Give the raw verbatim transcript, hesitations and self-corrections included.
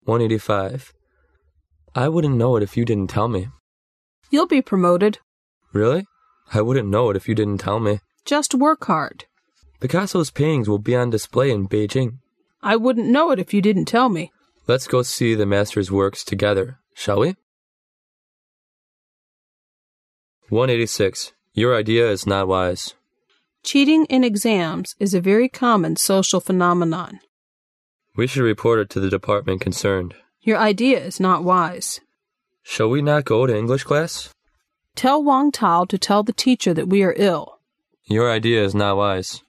one eighty-five. I wouldn't know it if you didn't tell me. You'll be promoted. Really? I wouldn't know it if you didn't tell me. Just work hard. Picasso's paintings will be on display in Beijing. I wouldn't know it if you didn't tell me. Let's go see the master's works together, shall we? one eighty-six. Your idea is not wise. Cheating in exams is a very common social phenomenon. We should report it to the department concerned. Your idea is not wise. Shall we not go to English class? Tell Wang Tao to tell the teacher that we are ill. Your idea is not wise.